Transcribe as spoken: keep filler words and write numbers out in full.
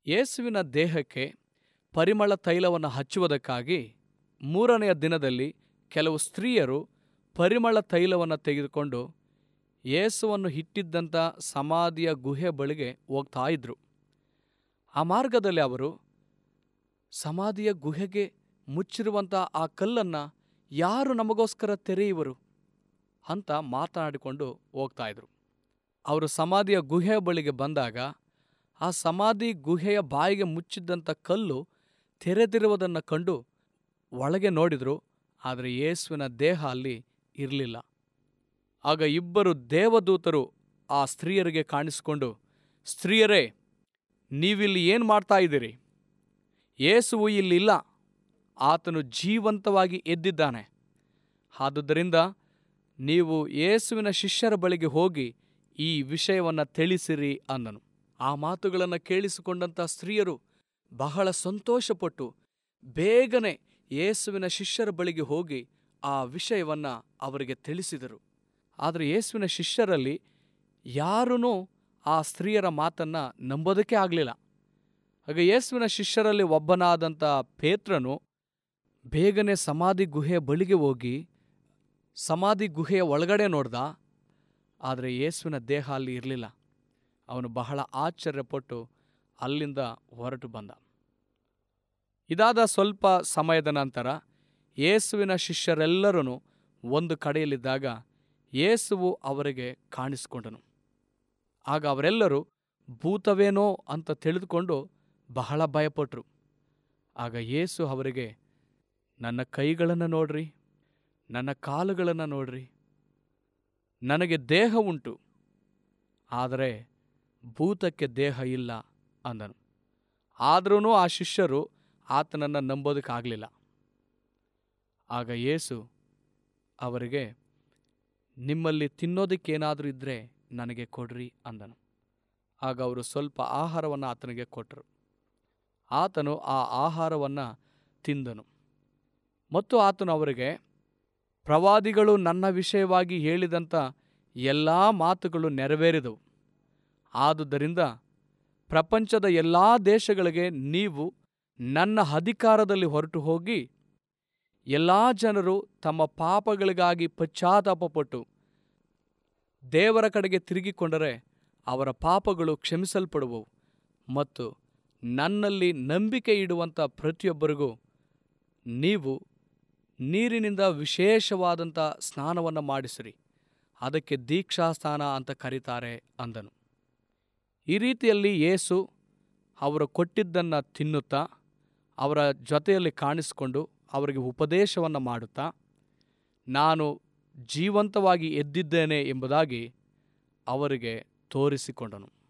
ಯೇಸುವಿನ ದೇಹಕ್ಕೆ ಪರಿಮಳ ತೈಲವನ್ನು ಹಚ್ಚುವುದಕ್ಕಾಗಿ ಮೂರನೆಯ ದಿನದಲ್ಲಿ ಕೆಲವು ಸ್ತ್ರೀಯರು ಪರಿಮಳ ತೈಲವನ್ನು ತೆಗೆದುಕೊಂಡು ಯೇಸುವನ್ನು ಇಟ್ಟಿದ್ದಂಥ ಸಮಾಧಿಯ ಗುಹೆ ಬಳಿಗೆ ಹೋಗ್ತಾ ಇದ್ರು. ಆ ಮಾರ್ಗದಲ್ಲಿ ಅವರು ಸಮಾಧಿಯ ಗುಹೆಗೆ ಮುಚ್ಚಿರುವಂಥ ಆ ಕಲ್ಲನ್ನು ಯಾರು ನಮಗೋಸ್ಕರ ತೆರೆಯುವರು ಅಂತ ಮಾತನಾಡಿಕೊಂಡು ಹೋಗ್ತಾ ಇದ್ರು. ಅವರು ಸಮಾಧಿಯ ಗುಹೆಯ ಬಳಿಗೆ ಬಂದಾಗ ಆ ಸಮಾಧಿ ಗುಹೆಯ ಬಾಯಿಗೆ ಮುಚ್ಚಿದ್ದಂಥ ಕಲ್ಲು ತೆರೆದಿರುವುದನ್ನು ಕಂಡು ಒಳಗೆ ನೋಡಿದರು. ಆದರೆ ಯೇಸುವಿನ ದೇಹ ಅಲ್ಲಿ ಇರಲಿಲ್ಲ. ಆಗ ಇಬ್ಬರು ದೇವದೂತರು ಆ ಸ್ತ್ರೀಯರಿಗೆ ಕಾಣಿಸಿಕೊಂಡು, ಸ್ತ್ರೀಯರೇ, ನೀವಿಲ್ಲಿ ಏನು ಮಾಡ್ತಾ ಇದ್ದೀರಿ? ಯೇಸುವು ಇಲ್ಲಿಲ್ಲ, ಆತನು ಜೀವಂತವಾಗಿ ಎದ್ದಿದ್ದಾನೆ. ಆದುದರಿಂದ ನೀವು ಯೇಸುವಿನ ಶಿಷ್ಯರ ಬಳಿಗೆ ಹೋಗಿ ಈ ವಿಷಯವನ್ನು ತಿಳಿಸಿರಿ ಅಂದನು. ಆ ಮಾತುಗಳನ್ನು ಕೇಳಿಸಿಕೊಂಡಂಥ ಸ್ತ್ರೀಯರು ಬಹಳ ಸಂತೋಷಪಟ್ಟು ಬೇಗನೆ ಯೇಸುವಿನ ಶಿಷ್ಯರ ಬಳಿಗೆ ಹೋಗಿ ಆ ವಿಷಯವನ್ನು ಅವರಿಗೆ ತಿಳಿಸಿದರು. ಆದರೆ ಯೇಸುವಿನ ಶಿಷ್ಯರಲ್ಲಿ ಯಾರೂ ಆ ಸ್ತ್ರೀಯರ ಮಾತನ್ನು ನಂಬೋದಕ್ಕೆ ಆಗಲಿಲ್ಲ. ಆಗ ಯೇಸುವಿನ ಶಿಷ್ಯರಲ್ಲಿ ಒಬ್ಬನಾದಂಥ ಪೇತ್ರನು ಬೇಗನೆ ಸಮಾಧಿ ಗುಹೆಯ ಬಳಿಗೆ ಹೋಗಿ ಸಮಾಧಿ ಗುಹೆಯ ಒಳಗಡೆ ನೋಡ್ದ. ಆದರೆ ಯೇಸುವಿನ ದೇಹ ಅಲ್ಲಿ ಇರಲಿಲ್ಲ. ಅವನು ಬಹಳ ಆಶ್ಚರ್ಯಪಟ್ಟು ಅಲ್ಲಿಂದ ಹೊರಟು ಬಂದ. ಇದಾದ ಸ್ವಲ್ಪ ಸಮಯದ ನಂತರ ಯೇಸುವಿನ ಶಿಷ್ಯರೆಲ್ಲರೂ ಒಂದು ಕಡೆಯಲ್ಲಿದ್ದಾಗ ಯೇಸುವು ಅವರಿಗೆ ಕಾಣಿಸಿಕೊಂಡನು. ಆಗ ಅವರೆಲ್ಲರೂ ಭೂತವೇನೋ ಅಂತ ತಿಳಿದುಕೊಂಡು ಬಹಳ ಭಯಪಟ್ಟರು. ಆಗ ಯೇಸು ಅವರಿಗೆ, ನನ್ನ ಕೈಗಳನ್ನು ನೋಡ್ರಿ, ನನ್ನ ಕಾಲುಗಳನ್ನು ನೋಡ್ರಿ, ನನಗೆ ದೇಹ ಉಂಟು, ಆದರೆ ಭೂತಕ್ಕೆ ದೇಹ ಇಲ್ಲ ಅಂದನು. ಆದ್ರೂ ಆ ಶಿಷ್ಯರು ಆತನನ್ನು ನಂಬೋದಕ್ಕಾಗಲಿಲ್ಲ. ಆಗ ಯೇಸು ಅವರಿಗೆ, ನಿಮ್ಮಲ್ಲಿ ತಿನ್ನೋದಕ್ಕೇನಾದರೂ ಇದ್ದರೆ ನನಗೆ ಕೊಡ್ರಿ ಅಂದನು. ಆಗ ಅವರು ಸ್ವಲ್ಪ ಆಹಾರವನ್ನು ಆತನಿಗೆ ಕೊಟ್ಟರು. ಆತನು ಆ ಆಹಾರವನ್ನು ತಿಂದನು. ಮತ್ತು ಆತನು ಅವರಿಗೆ, ಪ್ರವಾದಿಗಳು ನನ್ನ ವಿಷಯವಾಗಿ ಹೇಳಿದಂಥ ಎಲ್ಲ ಮಾತುಗಳು ನೆರವೇರಿದವು. ಆದುದರಿಂದ ಪ್ರಪಂಚದ ಎಲ್ಲ ದೇಶಗಳಿಗೆ ನೀವು ನನ್ನ ಅಧಿಕಾರದಲ್ಲಿ ಹೊರಟು ಹೋಗಿ ಎಲ್ಲ ಜನರು ತಮ್ಮ ಪಾಪಗಳಿಗಾಗಿ ಪಶ್ಚಾತ್ತಾಪಪಟ್ಟು ದೇವರ ಕಡೆಗೆ ತಿರುಗಿಕೊಂಡರೆ ಅವರ ಪಾಪಗಳು ಕ್ಷಮಿಸಲ್ಪಡುವವು. ಮತ್ತು ನನ್ನಲ್ಲಿ ನಂಬಿಕೆ ಇಡುವಂಥ ಪ್ರತಿಯೊಬ್ಬರಿಗೂ ನೀವು ನೀರಿನಿಂದ ವಿಶೇಷವಾದಂಥ ಸ್ನಾನವನ್ನು ಮಾಡಿಸಿರಿ, ಅದಕ್ಕೆ ದೀಕ್ಷಾಸ್ನಾನ ಅಂತ ಕರೀತಾರೆ ಅಂದನು. ಈ ರೀತಿಯಲ್ಲಿ ಯೇಸು ಅವರು ಕೊಟ್ಟಿದ್ದನ್ನು ತಿನ್ನುತ್ತಾ ಅವರ ಜೊತೆಯಲ್ಲಿ ಕಾಣಿಸಿಕೊಂಡು ಅವರಿಗೆ ಉಪದೇಶವನ್ನು ಮಾಡುತ್ತಾ, ನಾನು ಜೀವಂತವಾಗಿ ಎದ್ದಿದ್ದೇನೆ ಎಂಬುದಾಗಿ ಅವರಿಗೆ ತೋರಿಸಿಕೊಂಡನು.